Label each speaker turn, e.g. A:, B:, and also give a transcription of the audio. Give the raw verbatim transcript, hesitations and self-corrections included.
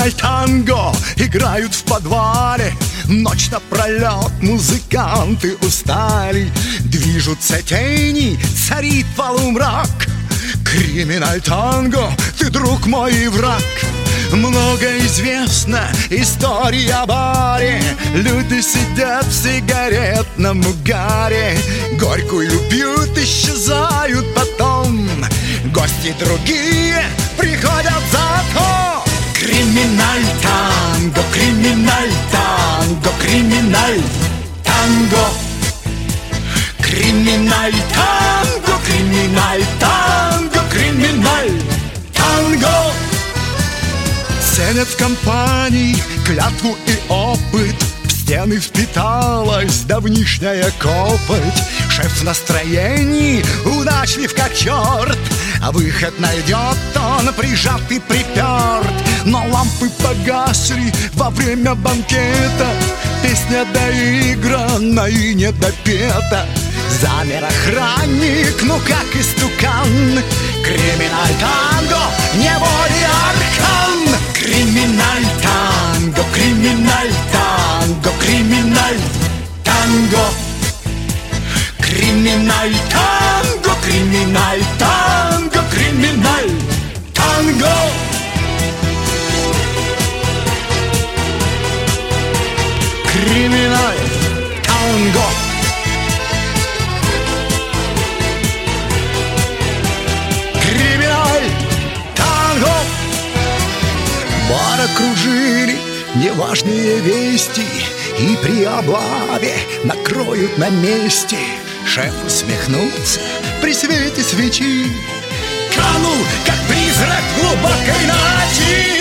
A: Криминаль танго играют в подвале. Ночь напролет музыканты устали. Движутся тени, царит полумрак. Криминаль танго, ты друг мой и враг. Много известно историй о баре. Люди сидят в сигаретном угаре. Горькую пьют, исчезают потом. Гости другие приходят зато. Криминаль танго, криминаль танго, криминаль танго. Криминаль танго, криминаль танго, криминаль танго. Ценят в компании клятву и опыт. В стены впиталась давнишняя копоть. Шеф в настроении, удачлив как черт. А выход найдет он, прижат и приперт. Но лампы погасли во время банкета. Песня доиграна и не допета. Замер охранник, ну как истукан. Криминаль танго, неволи аркан. Криминаль танго, криминаль танго, криминаль танго. Криминаль танго, криминаль танго, криминаль танго. Криминаль танго. Криминаль танго. Бар окружили неважные вести. И при облаве накроют на месте. Шеф усмехнулся при свете свечи. Канул, как призрак глубокой ночи.